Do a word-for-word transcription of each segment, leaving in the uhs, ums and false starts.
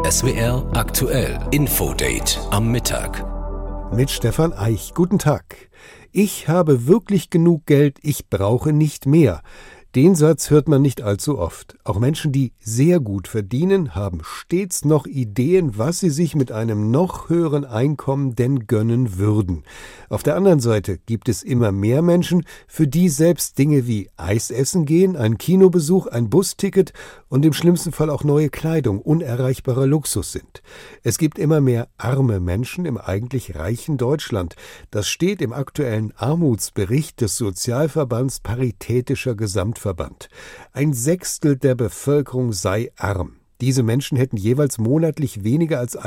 S W R aktuell Infodate am Mittag. Mit Stefan Eich. Guten Tag. Ich habe wirklich genug Geld, ich brauche nicht mehr. Den Satz hört man nicht allzu oft. Auch Menschen, die sehr gut verdienen, haben stets noch Ideen, was sie sich mit einem noch höheren Einkommen denn gönnen würden. Auf der anderen Seite gibt es immer mehr Menschen, für die selbst Dinge wie Eis essen gehen, ein Kinobesuch, ein Busticket und im schlimmsten Fall auch neue Kleidung unerreichbarer Luxus sind. Es gibt immer mehr arme Menschen im eigentlich reichen Deutschland. Das steht im aktuellen Armutsbericht des Sozialverbands Paritätischer Gesamtverband. Ein Sechstel der Bevölkerung sei arm. Diese Menschen hätten jeweils monatlich weniger als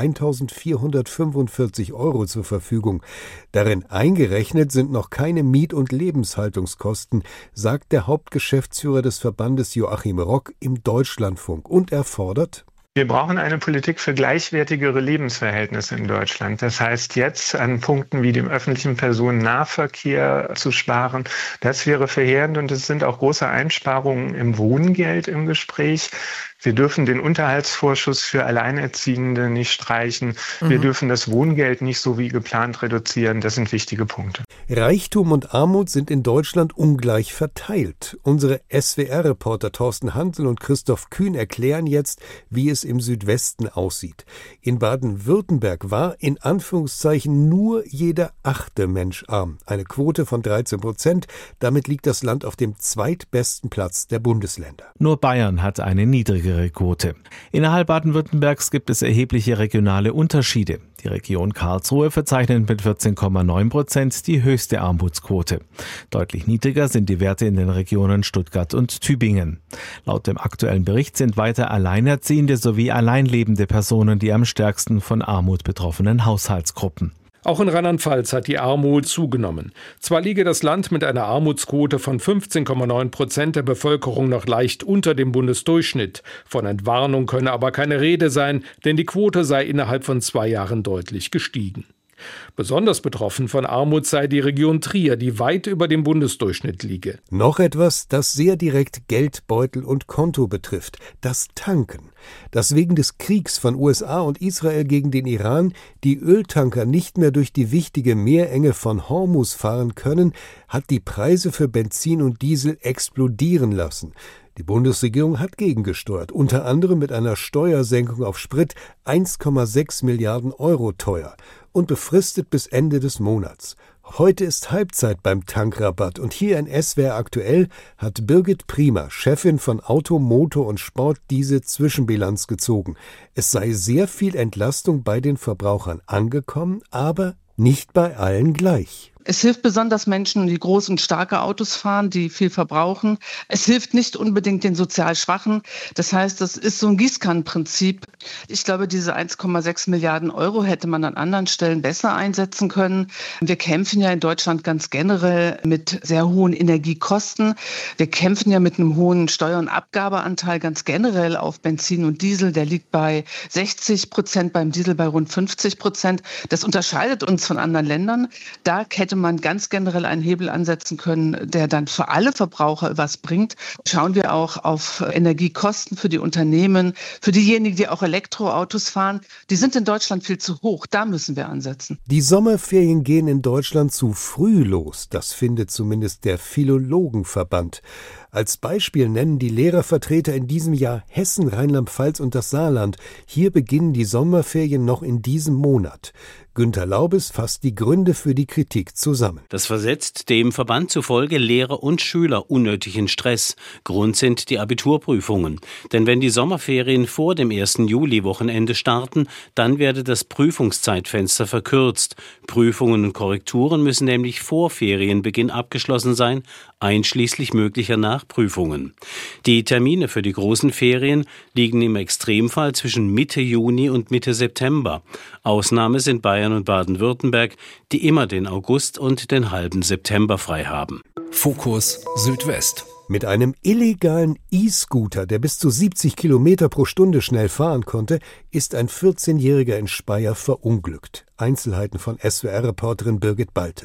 eintausendvierhundertfünfundvierzig Euro zur Verfügung. Darin eingerechnet sind noch keine Miet- und Lebenshaltungskosten, sagt der Hauptgeschäftsführer des Verbandes Joachim Rock im Deutschlandfunk. Und er fordert: Wir brauchen eine Politik für gleichwertigere Lebensverhältnisse in Deutschland. Das heißt, jetzt an Punkten wie dem öffentlichen Personennahverkehr zu sparen, das wäre verheerend, und es sind auch große Einsparungen im Wohngeld im Gespräch. Wir dürfen den Unterhaltsvorschuss für Alleinerziehende nicht streichen. Wir mhm. dürfen das Wohngeld nicht so wie geplant reduzieren. Das sind wichtige Punkte. Reichtum und Armut sind in Deutschland ungleich verteilt. Unsere S W R-Reporter Thorsten Hansel und Christoph Kühn erklären jetzt, wie es im Südwesten aussieht. In Baden-Württemberg war in Anführungszeichen nur jeder achte Mensch arm. Eine Quote von dreizehn Prozent. Damit liegt das Land auf dem zweitbesten Platz der Bundesländer. Nur Bayern hat eine niedrige Quote. Innerhalb Baden-Württembergs gibt es erhebliche regionale Unterschiede. Die Region Karlsruhe verzeichnet mit vierzehn Komma neun Prozent die höchste Armutsquote. Deutlich niedriger sind die Werte in den Regionen Stuttgart und Tübingen. Laut dem aktuellen Bericht sind weiter Alleinerziehende sowie alleinlebende Personen die am stärksten von Armut betroffenen Haushaltsgruppen. Auch in Rheinland-Pfalz hat die Armut zugenommen. Zwar liege das Land mit einer Armutsquote von fünfzehn Komma neun Prozent der Bevölkerung noch leicht unter dem Bundesdurchschnitt. Von Entwarnung könne aber keine Rede sein, denn die Quote sei innerhalb von zwei Jahren deutlich gestiegen. Besonders betroffen von Armut sei die Region Trier, die weit über dem Bundesdurchschnitt liege. Noch etwas, das sehr direkt Geldbeutel und Konto betrifft: das Tanken. Dass wegen des Kriegs von U S A und Israel gegen den Iran die Öltanker nicht mehr durch die wichtige Meerenge von Hormuz fahren können, hat die Preise für Benzin und Diesel explodieren lassen. Die Bundesregierung hat gegengesteuert, unter anderem mit einer Steuersenkung auf Sprit, eins Komma sechs Milliarden Euro teuer, und befristet bis Ende des Monats. Heute ist Halbzeit beim Tankrabatt, und hier in S W R aktuell hat Birgit Priemer, Chefin von Auto, Motor und Sport, diese Zwischenbilanz gezogen. Es sei sehr viel Entlastung bei den Verbrauchern angekommen, aber nicht bei allen gleich. Es hilft besonders Menschen, die groß und starke Autos fahren, die viel verbrauchen. Es hilft nicht unbedingt den sozial Schwachen. Das heißt, das ist so ein Gießkannenprinzip. Ich glaube, diese eins Komma sechs Milliarden Euro hätte man an anderen Stellen besser einsetzen können. Wir kämpfen ja in Deutschland ganz generell mit sehr hohen Energiekosten. Wir kämpfen ja mit einem hohen Steuer- und Abgabeanteil ganz generell auf Benzin und Diesel. Der liegt bei sechzig Prozent, beim Diesel bei rund fünfzig Prozent. Das unterscheidet uns von anderen Ländern. Da hätte man ganz generell einen Hebel ansetzen können, der dann für alle Verbraucher was bringt. Schauen wir auch auf Energiekosten für die Unternehmen, für diejenigen, die auch Elektroautos fahren. Die sind in Deutschland viel zu hoch. Da müssen wir ansetzen. Die Sommerferien gehen in Deutschland zu früh los. Das findet zumindest der Philologenverband. Als Beispiel nennen die Lehrervertreter in diesem Jahr Hessen, Rheinland-Pfalz und das Saarland. Hier beginnen die Sommerferien noch in diesem Monat. Günter Laubes fasst die Gründe für die Kritik zusammen. Das versetzt dem Verband zufolge Lehrer und Schüler unnötig in Stress. Grund sind die Abiturprüfungen. Denn wenn die Sommerferien vor dem ersten Juli-Wochenende starten, dann werde das Prüfungszeitfenster verkürzt. Prüfungen und Korrekturen müssen nämlich vor Ferienbeginn abgeschlossen sein, einschließlich möglicher Nachprüfungen. Die Termine für die großen Ferien liegen im Extremfall zwischen Mitte Juni und Mitte September. Ausnahme sind Bayern und Baden-Württemberg, die immer den August und den halben September frei haben. Fokus Südwest. Mit einem illegalen E-Scooter, der bis zu siebzig Kilometer pro Stunde schnell fahren konnte, ist ein vierzehnjähriger in Speyer verunglückt. Einzelheiten von S W R-Reporterin Birgit Baltes.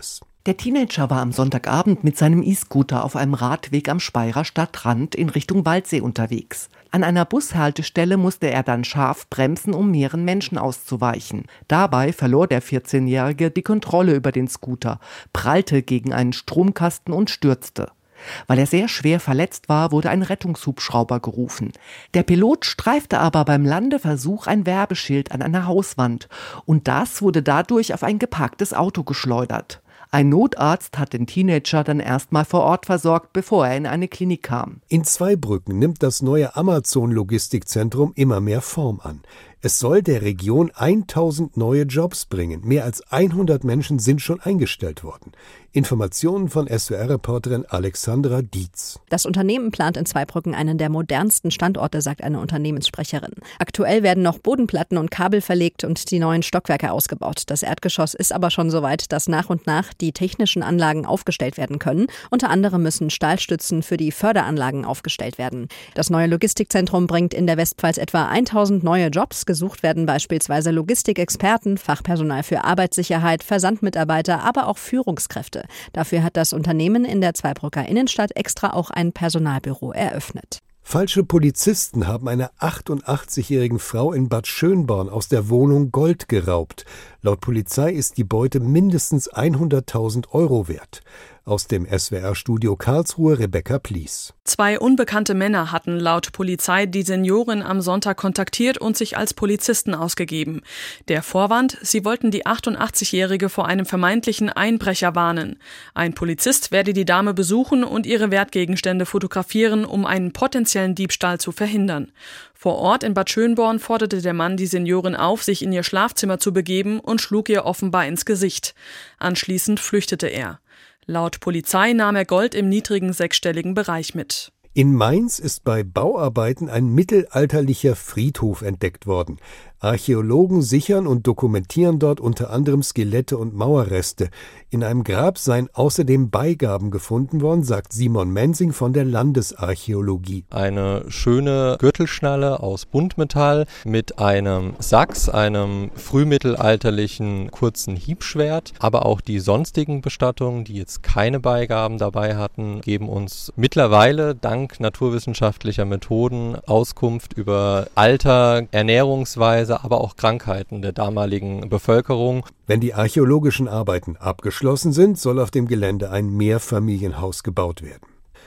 Der Teenager war am Sonntagabend mit seinem E-Scooter auf einem Radweg am Speyerer Stadtrand in Richtung Waldsee unterwegs. An einer Bushaltestelle musste er dann scharf bremsen, um mehreren Menschen auszuweichen. Dabei verlor der vierzehnjährige die Kontrolle über den Scooter, prallte gegen einen Stromkasten und stürzte. Weil er sehr schwer verletzt war, wurde ein Rettungshubschrauber gerufen. Der Pilot streifte aber beim Landeversuch ein Werbeschild an einer Hauswand und das wurde dadurch auf ein geparktes Auto geschleudert. Ein Notarzt hat den Teenager dann erstmal vor Ort versorgt, bevor er in eine Klinik kam. In Zweibrücken nimmt das neue Amazon-Logistikzentrum immer mehr Form an. Es soll der Region tausend neue Jobs bringen. Mehr als hundert Menschen sind schon eingestellt worden. Informationen von S W R-Reporterin Alexandra Dietz. Das Unternehmen plant in Zweibrücken einen der modernsten Standorte, sagt eine Unternehmenssprecherin. Aktuell werden noch Bodenplatten und Kabel verlegt und die neuen Stockwerke ausgebaut. Das Erdgeschoss ist aber schon so weit, dass nach und nach die technischen Anlagen aufgestellt werden können. Unter anderem müssen Stahlstützen für die Förderanlagen aufgestellt werden. Das neue Logistikzentrum bringt in der Westpfalz etwa tausend neue Jobs. Gesucht werden beispielsweise Logistikexperten, Fachpersonal für Arbeitssicherheit, Versandmitarbeiter, aber auch Führungskräfte. Dafür hat das Unternehmen in der Zweibrücker Innenstadt extra auch ein Personalbüro eröffnet. Falsche Polizisten haben einer achtundachtzigjährigen Frau in Bad Schönborn aus der Wohnung Gold geraubt. Laut Polizei ist die Beute mindestens hunderttausend Euro wert. Aus dem S W R-Studio Karlsruhe Rebecca Plies. Zwei unbekannte Männer hatten laut Polizei die Seniorin am Sonntag kontaktiert und sich als Polizisten ausgegeben. Der Vorwand, sie wollten die achtundachtzigjährige vor einem vermeintlichen Einbrecher warnen. Ein Polizist werde die Dame besuchen und ihre Wertgegenstände fotografieren, um einen potenziellen Diebstahl zu verhindern. Vor Ort in Bad Schönborn forderte der Mann die Seniorin auf, sich in ihr Schlafzimmer zu begeben und schlug ihr offenbar ins Gesicht. Anschließend flüchtete er. Laut Polizei nahm er Gold im niedrigen sechsstelligen Bereich mit. In Mainz ist bei Bauarbeiten ein mittelalterlicher Friedhof entdeckt worden. Archäologen sichern und dokumentieren dort unter anderem Skelette und Mauerreste. In einem Grab seien außerdem Beigaben gefunden worden, sagt Simon Mensing von der Landesarchäologie. Eine schöne Gürtelschnalle aus Buntmetall mit einem Sachs, einem frühmittelalterlichen kurzen Hiebschwert. Aber auch die sonstigen Bestattungen, die jetzt keine Beigaben dabei hatten, geben uns mittlerweile dank naturwissenschaftlicher Methoden Auskunft über Alter, Ernährungsweise, aber auch Krankheiten der damaligen Bevölkerung. Wenn die archäologischen Arbeiten abgeschlossen sind, soll auf dem Gelände ein Mehrfamilienhaus gebaut werden.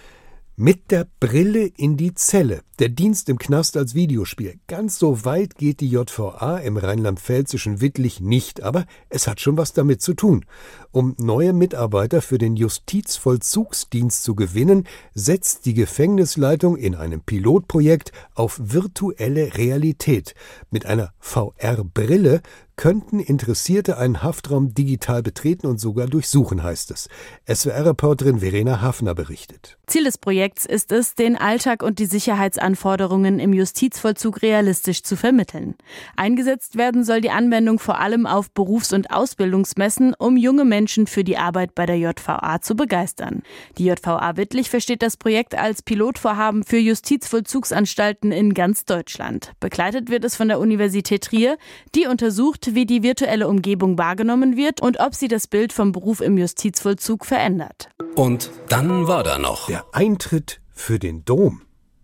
Mit der Brille in die Zelle. Der Dienst im Knast als Videospiel. Ganz so weit geht die J V A im rheinland-pfälzischen Wittlich nicht, aber es hat schon was damit zu tun. Um neue Mitarbeiter für den Justizvollzugsdienst zu gewinnen, setzt die Gefängnisleitung in einem Pilotprojekt auf virtuelle Realität. Mit einer V R-Brille könnten Interessierte einen Haftraum digital betreten und sogar durchsuchen, heißt es. S W R-Reporterin Verena Hafner berichtet. Ziel des Projekts ist es, den Alltag und die Sicherheitsanforderungen im Justizvollzug realistisch zu vermitteln. Eingesetzt werden soll die Anwendung vor allem auf Berufs- und Ausbildungsmessen, um junge Menschen für die Arbeit bei der J V A zu begeistern. Die J V A Wittlich versteht das Projekt als Pilotvorhaben für Justizvollzugsanstalten in ganz Deutschland. Begleitet wird es von der Universität Trier, die untersucht, wie die virtuelle Umgebung wahrgenommen wird und ob sie das Bild vom Beruf im Justizvollzug verändert. Und dann war da noch der Eintritt für den Dom.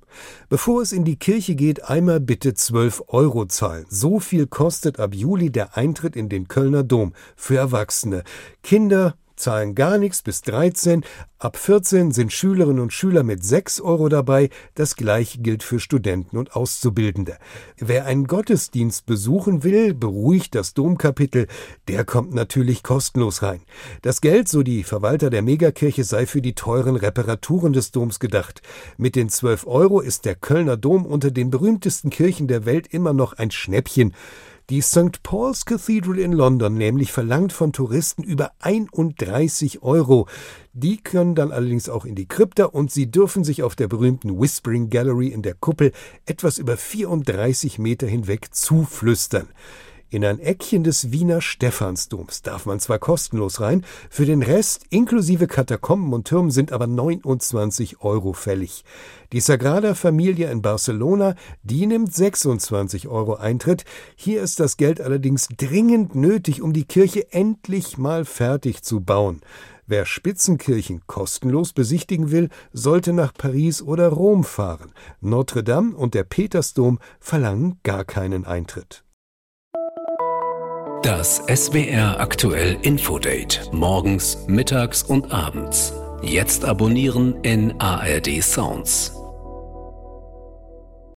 Bevor es in die Kirche geht, einmal bitte zwölf Euro zahlen. So viel kostet ab Juli der Eintritt in den Kölner Dom für Erwachsene. Kinder zahlen gar nichts bis dreizehn. Ab vierzehn sind Schülerinnen und Schüler mit sechs Euro dabei. Das gleiche gilt für Studenten und Auszubildende. Wer einen Gottesdienst besuchen will, beruhigt das Domkapitel. Der kommt natürlich kostenlos rein. Das Geld, so die Verwalter der Megakirche, sei für die teuren Reparaturen des Doms gedacht. Mit den zwölf Euro ist der Kölner Dom unter den berühmtesten Kirchen der Welt immer noch ein Schnäppchen. Die Sankt Paul's Cathedral in London nämlich verlangt von Touristen über einunddreißig Euro. Die können dann allerdings auch in die Krypta und sie dürfen sich auf der berühmten Whispering Gallery in der Kuppel etwas über vierunddreißig Meter hinweg zuflüstern. In ein Eckchen des Wiener Stephansdoms darf man zwar kostenlos rein, für den Rest inklusive Katakomben und Türmen sind aber neunundzwanzig Euro fällig. Die Sagrada Familia in Barcelona, die nimmt sechsundzwanzig Euro Eintritt. Hier ist das Geld allerdings dringend nötig, um die Kirche endlich mal fertig zu bauen. Wer Spitzenkirchen kostenlos besichtigen will, sollte nach Paris oder Rom fahren. Notre Dame und der Petersdom verlangen gar keinen Eintritt. Das S W R Aktuell Infodate. Morgens, mittags und abends. Jetzt abonnieren in A R D Sounds.